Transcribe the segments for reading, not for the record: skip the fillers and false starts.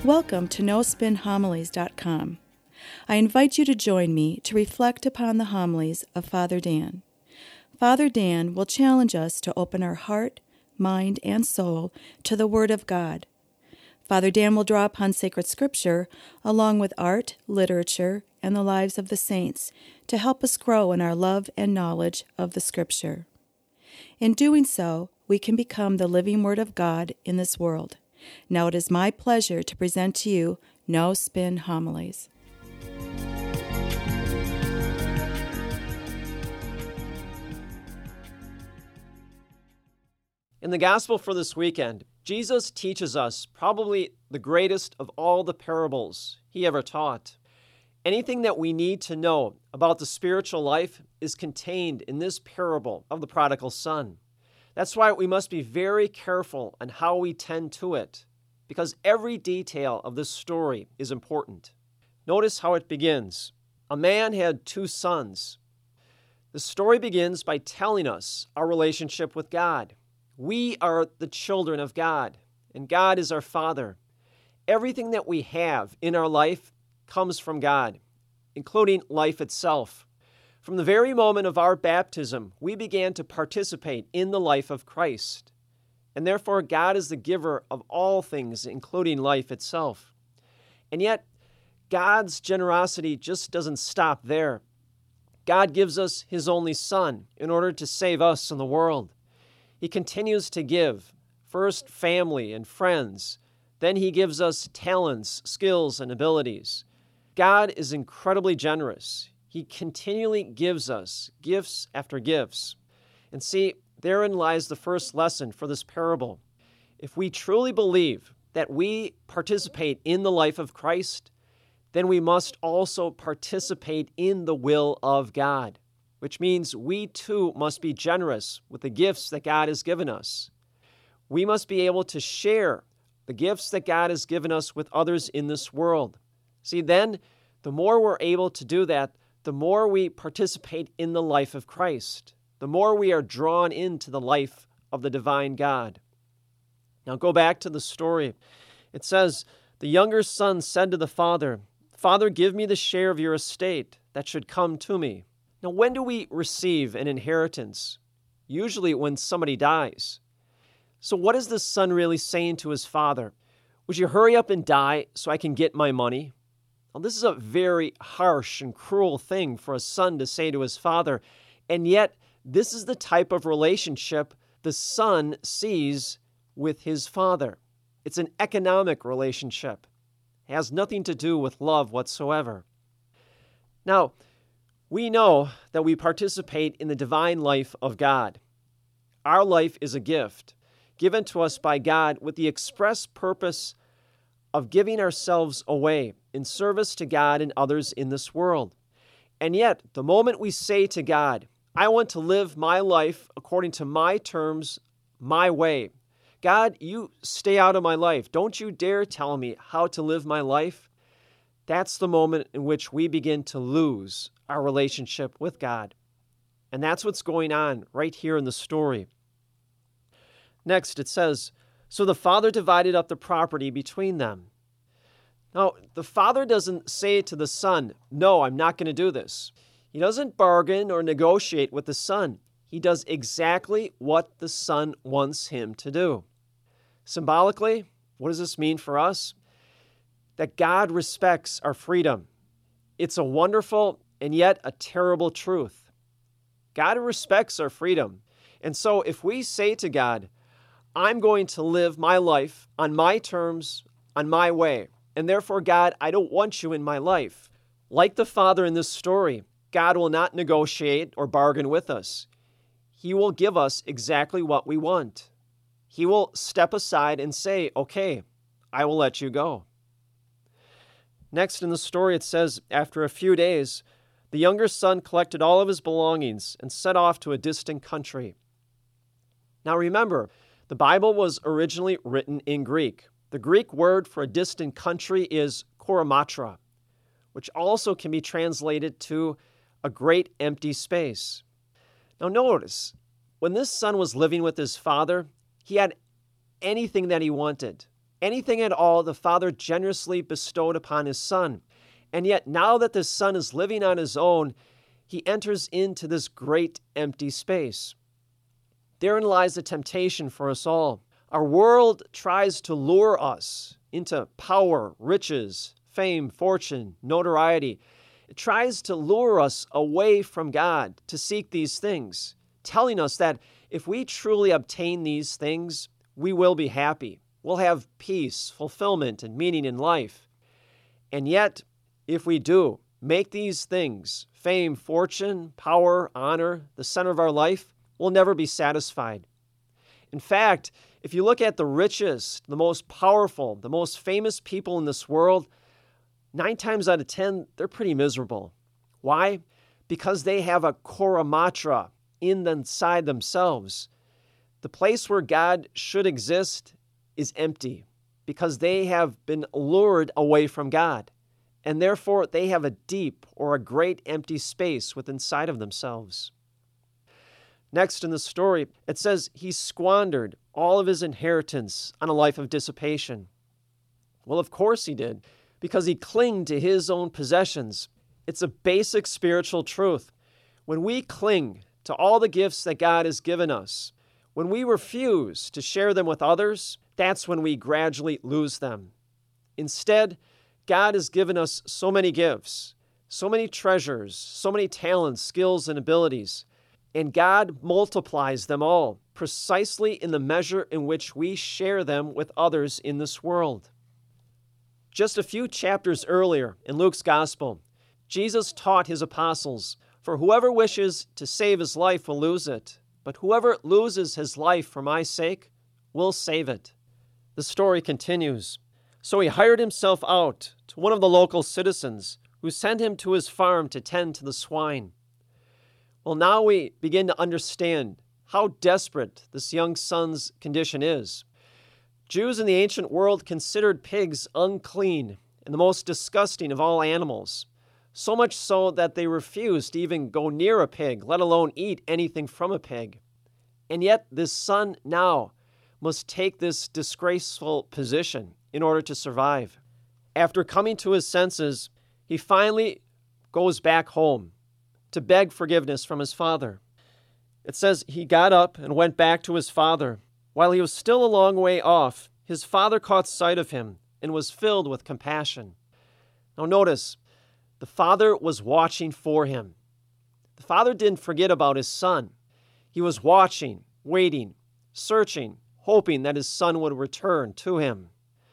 Welcome to NoSpinHomilies.com. I invite you to join me to reflect upon the homilies of Father Dan. Father Dan will challenge us to open our heart, mind, and soul to the Word of God. Father Dan will draw upon sacred scripture along with art, literature, and the lives of the saints to help us grow in our love and knowledge of the scripture. In doing so, we can become the living Word of God in this world. Now it is my pleasure to present to you No Spin Homilies. In the gospel for this weekend, Jesus teaches us probably the greatest of all the parables he ever taught. Anything that we need to know about the spiritual life is contained in this parable of the prodigal son. That's why we must be very careful on how we tend to it, because every detail of this story is important. Notice how it begins. A man had 2 sons. The story begins by telling us our relationship with God. We are the children of God, and God is our Father. Everything that we have in our life comes from God, including life itself. From the very moment of our baptism, we began to participate in the life of Christ, and therefore God is the giver of all things, including life itself. And yet, God's generosity just doesn't stop there. God gives us His only Son in order to save us and the world. He continues to give, first family and friends, then He gives us talents, skills, and abilities. God is incredibly generous. He continually gives us gifts after gifts. And see, therein lies the first lesson for this parable. If we truly believe that we participate in the life of Christ, then we must also participate in the will of God, which means we too must be generous with the gifts that God has given us. We must be able to share the gifts that God has given us with others in this world. See, then, the more we're able to do that, the more we participate in the life of Christ, the more we are drawn into the life of the divine God. Now go back to the story. It says, the younger son said to the father, "Father, give me the share of your estate that should come to me." Now, when do we receive an inheritance? Usually when somebody dies. So what is the son really saying to his father? Would you hurry up and die so I can get my money? Well, this is a very harsh and cruel thing for a son to say to his father, and yet this is the type of relationship the son sees with his father. It's an economic relationship. It has nothing to do with love whatsoever. Now, we know that we participate in the divine life of God. Our life is a gift given to us by God with the express purpose of giving ourselves away in service to God and others in this world. And yet, the moment we say to God, I want to live my life according to my terms, my way. God, you stay out of my life. Don't you dare tell me how to live my life. That's the moment in which we begin to lose our relationship with God. And that's what's going on right here in the story. Next, it says, so the father divided up the property between them. Now, the father doesn't say to the son, no, I'm not going to do this. He doesn't bargain or negotiate with the son. He does exactly what the son wants him to do. Symbolically, what does this mean for us? That God respects our freedom. It's a wonderful and yet a terrible truth. God respects our freedom. And so if we say to God, I'm going to live my life on my terms, on my way, and therefore, God, I don't want you in my life. Like the father in this story, God will not negotiate or bargain with us. He will give us exactly what we want. He will step aside and say, okay, I will let you go. Next in the story, it says, after a few days, the younger son collected all of his belongings and set off to a distant country. Now remember, the Bible was originally written in Greek. The Greek word for a distant country is koramatra, which also can be translated to a great empty space. Now notice, when this son was living with his father, he had anything that he wanted. Anything at all the Father generously bestowed upon his Son. And yet now that the Son is living on his own, he enters into this great empty space. Therein lies the temptation for us all. Our world tries to lure us into power, riches, fame, fortune, notoriety. It tries to lure us away from God to seek these things, telling us that if we truly obtain these things, we will be happy. We'll have peace, fulfillment, and meaning in life. And yet, if we do make these things, fame, fortune, power, honor, the center of our life, we'll never be satisfied. In fact, if you look at the richest, the most powerful, the most famous people in this world, 9 times out of 10, they're pretty miserable. Why? Because they have a Koramatra inside themselves. The place where God should exist is empty because they have been lured away from God, and therefore they have a deep or a great empty space within inside of themselves. Next in the story, it says he squandered all of his inheritance on a life of dissipation. Well, of course he did, because he clung to his own possessions. It's a basic spiritual truth. When we cling to all the gifts that God has given us, when we refuse to share them with others, that's when we gradually lose them. Instead, God has given us so many gifts, so many treasures, so many talents, skills, and abilities, and God multiplies them all precisely in the measure in which we share them with others in this world. Just a few chapters earlier in Luke's Gospel, Jesus taught his apostles, "For whoever wishes to save his life will lose it, but whoever loses his life for my sake will save it." The story continues. So he hired himself out to one of the local citizens who sent him to his farm to tend to the swine. Well, now we begin to understand how desperate this young son's condition is. Jews in the ancient world considered pigs unclean and the most disgusting of all animals, so much so that they refused to even go near a pig, let alone eat anything from a pig. And yet this son now must take this disgraceful position in order to survive. After coming to his senses, he finally goes back home to beg forgiveness from his father. It says he got up and went back to his father. While he was still a long way off, his father caught sight of him and was filled with compassion. Now notice, the father was watching for him. The father didn't forget about his son. He was watching, waiting, searching, hoping that his son would return to him.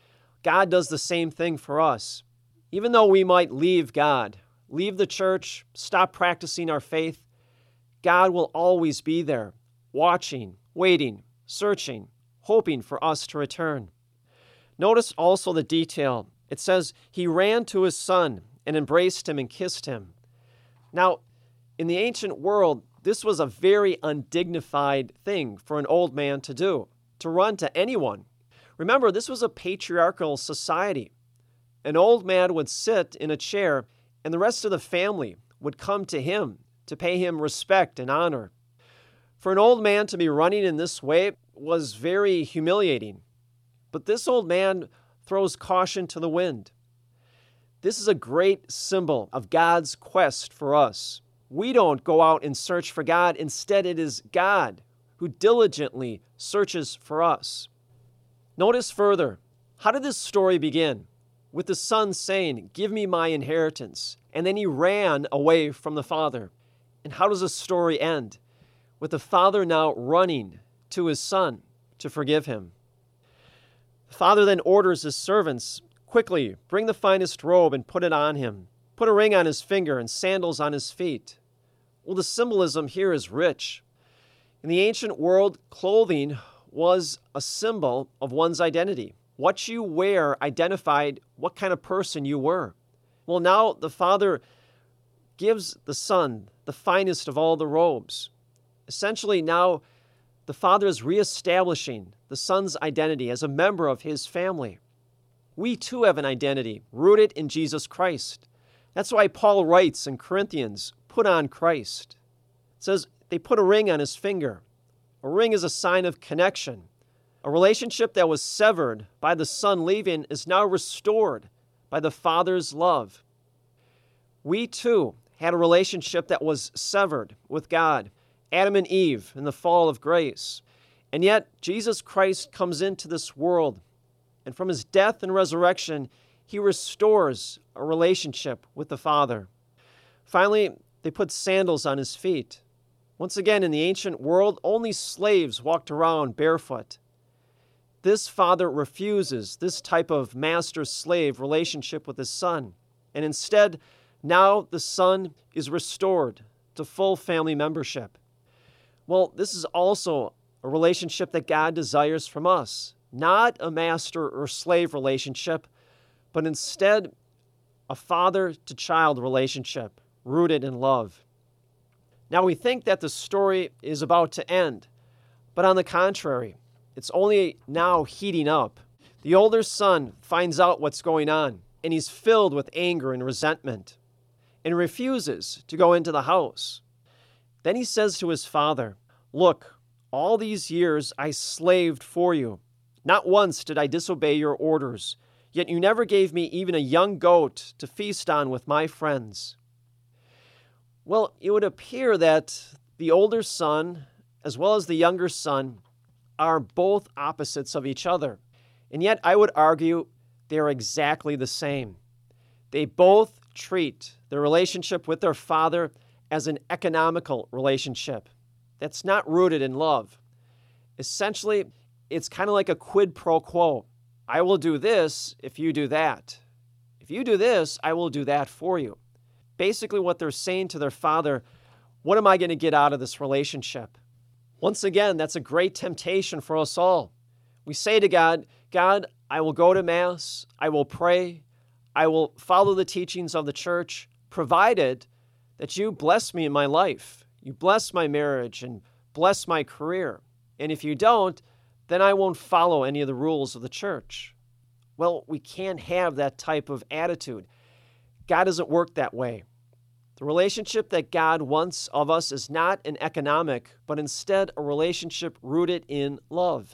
God does the same thing for us. Even though we might leave God, leave the church, stop practicing our faith, God will always be there, watching, waiting, searching, hoping for us to return. Notice also the detail. It says, he ran to his son and embraced him and kissed him. Now, in the ancient world, this was a very undignified thing for an old man to do, to run to anyone. Remember, this was a patriarchal society. An old man would sit in a chair, and the rest of the family would come to him to pay him respect and honor. For an old man to be running in this way was very humiliating. But this old man throws caution to the wind. This is a great symbol of God's quest for us. We don't go out and search for God. Instead, it is God who diligently searches for us. Notice further, how did this story begin? With the son saying, "Give me my inheritance." And then he ran away from the father. And how does the story end? With the father now running to his son to forgive him. The father then orders his servants, "Quickly, bring the finest robe and put it on him. Put a ring on his finger and sandals on his feet." Well, the symbolism here is rich. In the ancient world, clothing was a symbol of one's identity. What you wear identified what kind of person you were. Well, now the father gives the son the finest of all the robes. Essentially, now the father is reestablishing the son's identity as a member of his family. We too have an identity rooted in Jesus Christ. That's why Paul writes in Corinthians, "Put on Christ." It says they put a ring on his finger. A ring is a sign of connection. A relationship that was severed by the Son leaving is now restored by the Father's love. We too had a relationship that was severed with God, Adam and Eve in the fall of grace. And yet Jesus Christ comes into this world, and from his death and resurrection, he restores a relationship with the Father. Finally, they put sandals on his feet. Once again, in the ancient world, only slaves walked around barefoot. This Father refuses this type of master-slave relationship with his Son, and instead, now the Son is restored to full family membership. Well, this is also a relationship that God desires from us, not a master or slave relationship, but instead a father-to-child relationship rooted in love. Now, we think that the story is about to end, but on the contrary, it's only now heating up. The older son finds out what's going on, and he's filled with anger and resentment, and refuses to go into the house. Then he says to his father, "Look, all these years I slaved for you. Not once did I disobey your orders, yet you never gave me even a young goat to feast on with my friends." Well, it would appear that the older son, as well as the younger son, are both opposites of each other. And yet I would argue they are exactly the same. They both treat their relationship with their father as an economical relationship that's not rooted in love. Essentially, it's kind of like a quid pro quo. I will do this if you do that. If you do this, I will do that for you. Basically, what they're saying to their father, what am I going to get out of this relationship? Once again, that's a great temptation for us all. We say to God, "God, I will go to Mass, I will pray, I will follow the teachings of the church, provided that you bless me in my life. You bless my marriage and bless my career. And if you don't, then I won't follow any of the rules of the church." Well, we can't have that type of attitude. God doesn't work that way. The relationship that God wants of us is not an economic, but instead a relationship rooted in love.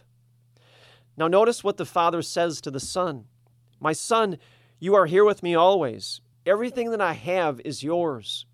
Now notice what the Father says to the Son. "My Son, you are here with me always. Everything that I have is yours."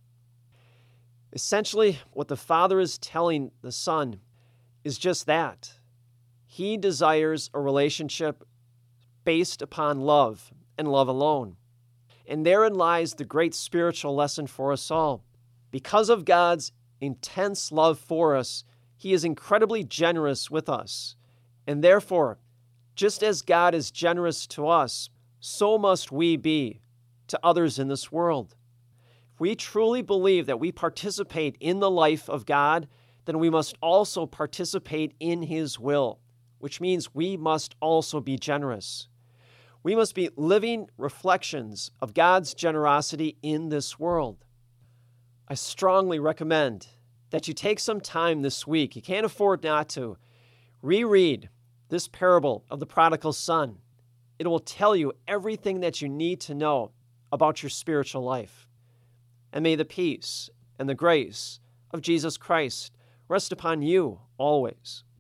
Essentially, what the Father is telling the Son is just that. He desires a relationship based upon love and love alone. And therein lies the great spiritual lesson for us all. Because of God's intense love for us, He is incredibly generous with us. And therefore, just as God is generous to us, so must we be to others in this world. If we truly believe that we participate in the life of God, then we must also participate in His will, which means we must also be generous. We must be living reflections of God's generosity in this world. I strongly recommend that you take some time this week, you can't afford not to, reread this parable of the prodigal son. It will tell you everything that you need to know about your spiritual life. And may the peace and the grace of Jesus Christ rest upon you always.